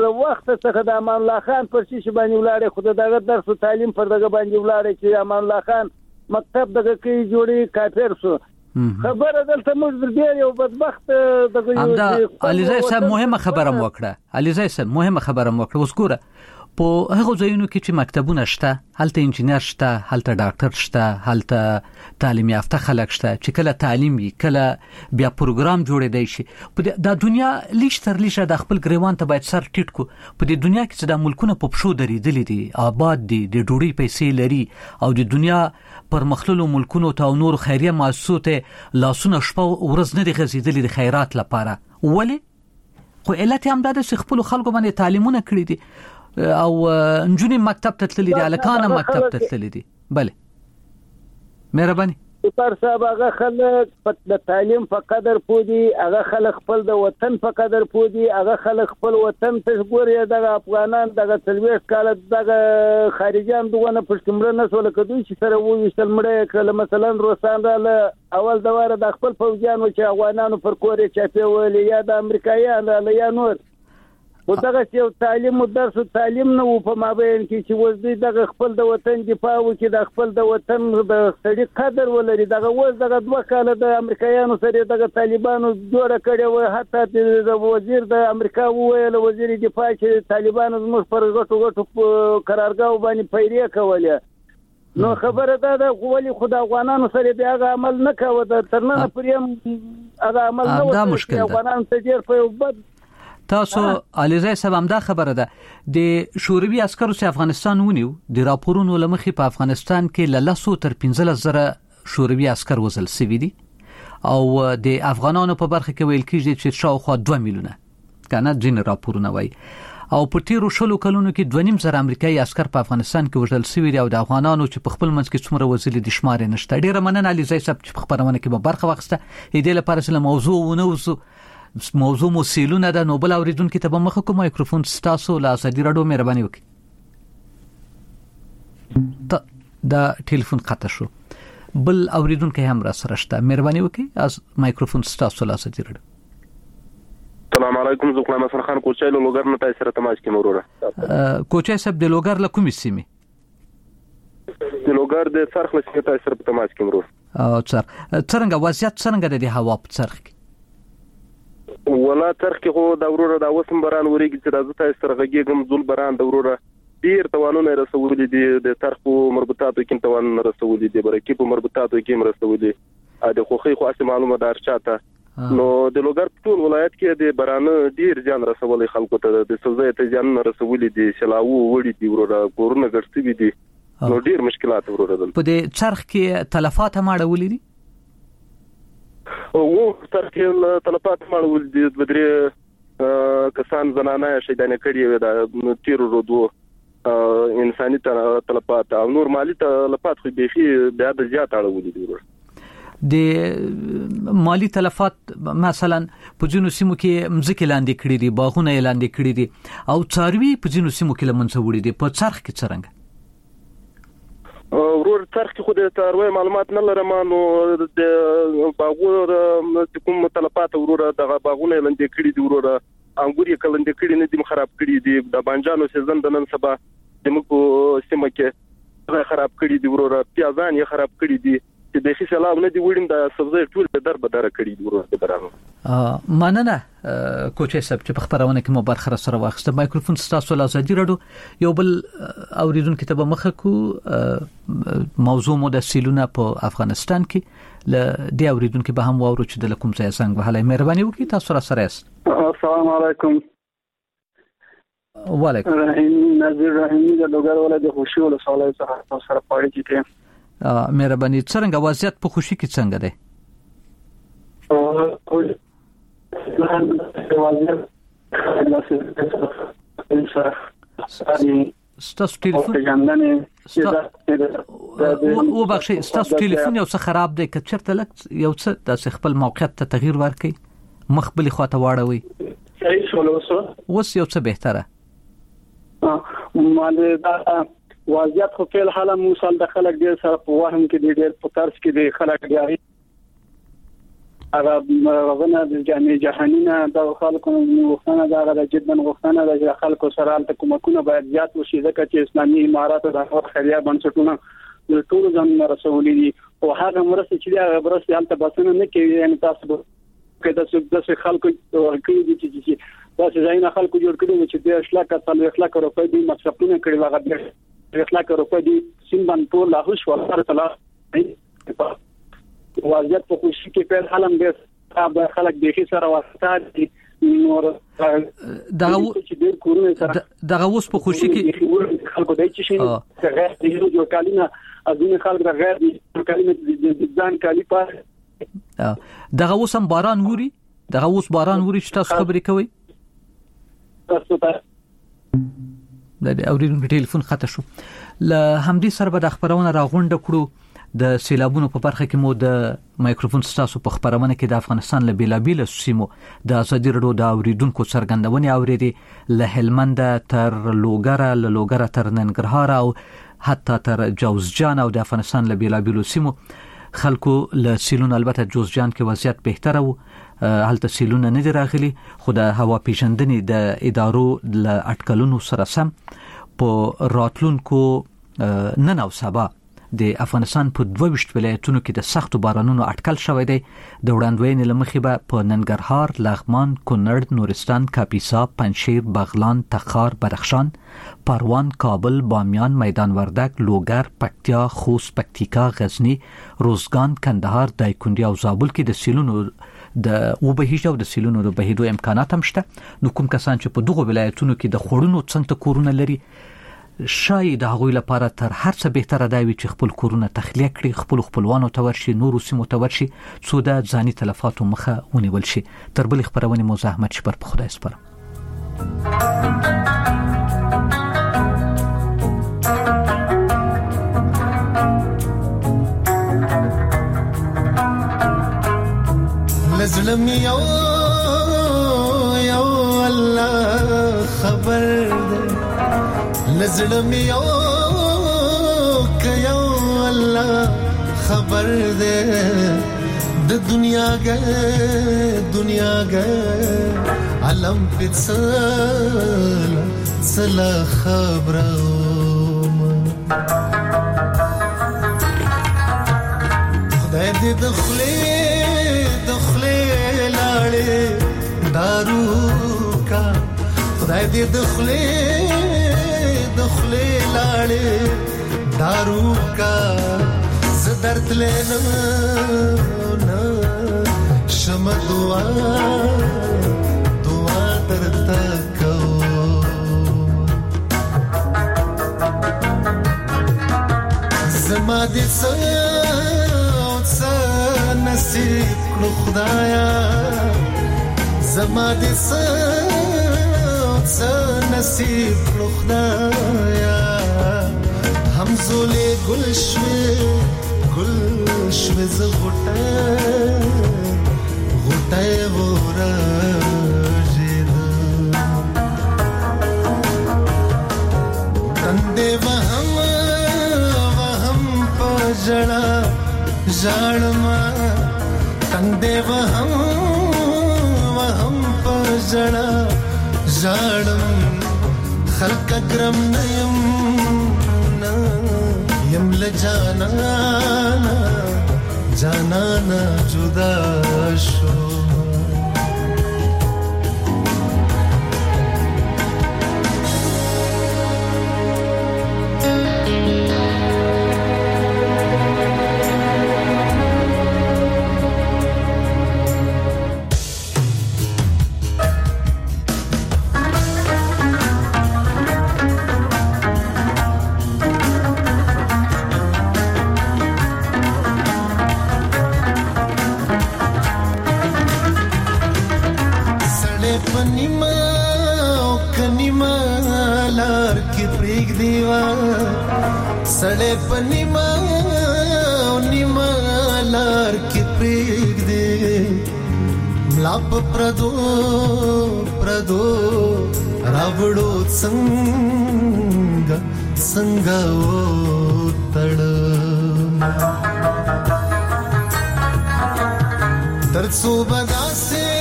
وخت څخه د امان الله خان پر شي باندې ولاړې خو دغه درس او تعلیم پر دغه باندې ولاړې چې امان الله خان مکتب دغه کې جوړي کافر شو خبره دلته موږ ډېر یو بدبخت دغه علیزی صاحب مهمه خبره وکړه علیزی صاحب مهمه خبره وکړه اوس ګوره په هغه ځایونو کې چې مکتبونه شته هلته انجینر شته هلته ډاکټر شته هلته تعلیم یافته خلک شته چې کله تعلیم وي کله بیا پروګرام جوړېدای شي په د دنیا لیش تر لیشه د خپل ګریوان ته باید سر ټیټ کو په د دنیا کې چې د ملکونه په پښو درېدلې دي آباد دي د ډوډۍ پیسې لري او د دنیا پر مخللو ملکونو ته نور خیریه مؤسسو ته لاسونه شپه ورځ نه دي غزیدلې د خیرات لپاره ولی خو علت هم دا چې خپل خلکو باندې تعلیمونه کړی دي او نجونی مکتب ته تللی دي الکانه مکتب ته تللی دي بله مهرباني پر صاحب هغه خلک د تعلیم په قدر پودي هغه خلک خپل د وطن په قدر پودي هغه خلک خپل وطن ته ګوري دغه افغانان دغه تلويش کال دغه خارجيان دغه پښتمره نسول کدوې چې سره وې شلمړې کله مثلا روسان را اول دواره د خپل فوجانو چې افغانانو پر کورې چاپی ولې یا د امریکایانو یا نور ودغه چې تعلیم او درس او تعلیم نو په مابین کې چې وځي دغه خپل د وطن دفاع وکړي د خپل د وطن د سړي قدر ولري دغه وځ دغه دوه کال د امریکایانو سره دغه طالبانو جوړه کړي و حتی د وزیر د امریکا وویل وزیر دفاع چې طالبانو زموږ پر غټو قرارګاو باندې پیری کولې نو خبره ده ولی خدای افغانانو سره بیا هغه عمل نه کاوه د ترنه پریم هغه عمل نه وکړي افغانان ته ډیر په بد تاسو علیزی صاحب هم دا خبره ده د شوروي عسکرو چې افغانستان ونیو د راپورونو لمخې په افغانستان کې لاسو تر 15000 شوروي عسكر وژل شوي دي او د افغانانو په برخه کې ویل کېږي چې شاوخوا 2 میلیونه کنه ځین راپورونه وایي او په تیرو شلو کلونو کې 2.5 امریکایي عسكر په افغانستان کې وژل شوي دي او د افغانانو چې په خپل منځ کې څومره وژل دي شمار نشته ډیره مننه علیزی صاحب چې په خبرونه کې به برخه واخیسته دې لپاره چې موضوع ونوزو موضوع مو سیلونه د نوبل اوریدونکو ته به مخ کوم مایکروفون ستاسو لا اسدی راډیو مهرباني وکړئ دا ټلیفون قطع شو بل اوریدونکو هم را سره شته مهرباني وکړئ از مایکروفون ستاسو لا اسدی راډیو السلام علیکم زه غلام حسن خان کوچای له لوګر نه تاسو سره تماس کې مروره کوچای صاحب د لوګر له کومې سیمې د لوګر د څرخ له سیمې تاسو سره تماس کې مروره او څنګه وضعیت څنګه د هوا په څرخ کې ولا څرخ کې خو د وروره د وسم بران وريږي چې د تاسو سره غږیږم ذل بران د وروره ډیر توانونه رسولې دي د څرخ مربوطاتو کې توان رسولې دي برکې په مربوطاتو کې رسولې د خوخي خو اصل معلومه دار چاته نو د لوګر ټول ولایت کې د برانه ډیر ځان رسولې خلکو ته د سوزې ته ځان رسولې دي شلاو وړي دي وروره کورونه ګرځي دي نو ډیر مشکلات وروره په دې څرخ کې تلفات هم اړولې دي او تر کې تلفات مړول دي بدري کسان زنانه شهیدانه کړي وي د تیر ورودو انساني تلفات او نور مالی تلفات خو بيخي بیا د زیات اړول دي د مالی تلفات مثلا په جنو سیمو کې مزکه لاندې کړي دي باغونه لاندې کړي دي او څاروي په جنو سیمو کې لمنځه وړي دي په څرخ کې څنګه ورور څرخ کې خو د تاروي معلومات نه لرم نو د باغونو کوم تلفات ورور د باغونو لاندې کړي دي ورور انګوري کلندې کړي نه دي خراب کړي دي د بانجانو سیزن د نن سبا د مکو سیمه کې خراب کړي دي ورور پیازان یې خراب کړي دي چې د خې سلام نه دی وړم د سبزی ټول در بدره کړي دي ورور د برانو مننه کوچې صاحب چې په خبرونه کې مو برخه سره واخسته مایکروفون ستاسو له ازادي راډیو یو بل اوریدونکو ته به مخ کو موضوع مو د سیلونه په افغانستان کې ل دې اوریدونکو به هم وورو چې د کوم ځای څنګه وهله مهرباني وکړئ تاسو را سره است السلام علیکم وعلیکم نظیر رحیمی د لوګر ولایت خوشي ولسوالۍ څخه سره پاره کیږي مهرباني څنګه وضعیت په خوشي کې څنګه ده ستاسو ټلیفون او بخښي ستاسو ټلیفون یو څه خراب دی که چیرته لک یو څه د خپل موقعیت ته تغییر ورکړي مخبلي خواته واړوي صحیح شول اوس یو څه بهتره ماله دا وضعیت خو په حاله موصل د خلک ډیر سره په وهم کې ډیر په ترس کې دي خلک دی هغه غوښنه د جامع جهانی نه د خلکو غوښتنه دا غواړي جدن غوښتنه د خلکو سره د کومکونه باید زیات وشي ځکه چې اسلامي امارات د خیریه بنسټونو د ټول ځان رسولي دي او هغه مرسته چې هغه مرسته حالت باسنه نه کوي یعنی تاسو کله چې خلکو ورکړي دي چې تاسو ځای نه خلکو جوړ کړي چې د اخلاق او اخلاق روپې دي مصرفونه کړي هغه اخلاق روپې دي سیمبان ټول له هوښ ورته تعالی وضعیت په خوشي کې په حالم د خلک د هیڅ سره واسطه دي نور دغه اوس په خوشي کې خلکو دای چې شي غیر د یو کلمه ازونه خلک د غیر د کلمه د ځان کلی پاره دغه اوس هم باران ووري دغه اوس باران ووري چې تاسو خبرې کوي تاسو ته د اوریدونکو ټلیفون خطا شو ل همدې سره به د خبرونه راغونډه کړو د سیلابونو په برخه کې مو د مایکروفون ستاسو په خبرونه کې د افغانستان له بیلابیل سیمو د ازادي رادیو د اوریدونکو څرګندونې اوریدي له هلمند تر لوګره تر ننګرهار او حتی تر جوزجان او د افغانستان له بیلابیل سیمو خلکو له سیلون البته جوزجان کې وضعیت بهتره وو هلته سیلون نه دی راغلي خو د هوا پیژندنې د ادارو له اټکلونو سره سم په راتلونکو نن او سبا د افغانستان په 22 ولایتونو کې د سختو بارانونو اټکل شوی دی د وړاندوینې لمخې به په ننګرهار، لغمان، کونړ، نورستان، کاپیسا، پنجشیر، بغلان، تخار، بدخشان، پروان، کابل، بامیان، میدان وردک، لوګر، پکتیا، خوست، پکتیکا، غزنی، روزګان، کندهار، دایکنډي او زابل کې د سیلونو د وبهیجه او د سیلونو د بهیدو امکانات هم شته. نو کوم کسان چې په دغه ولایتونو کې د خورونو څنګه کورونه لري شاید هغوی لپاره تر هر څه بهتره دی چې خپل کورونه تخلیه کړي خپلوانو ته ورشي نورو سیمو ته ورشي څو د ځاني تلفاتو مخه ونیول شي. تر بل خبرونه مو زحمت شپر په خدای سپارم. لزلم یو الله خبر لزړم یو کيو الله خبر دې د دنیا ګه علم پڅل سلا خبرم خدای دې دخلي لاړې دارو کا خدای دې دخلي لاړې دارو کا زدرت لینا شم دعا درتا کو زما دې څه نصیب کړو خدایا زما دې څه نصیب کړو خدایا همزولې ګل شوي ز غټه ورژید تندې وهم پجړه ژړما تندې وهم پجړه ژړم خلق کرم نیم یم لجانا جدا شو सड़े पनिमा लार के प्रेग दे लाप प्रदो रावड़ो संगा ओ तड़ ترڅو بدا سه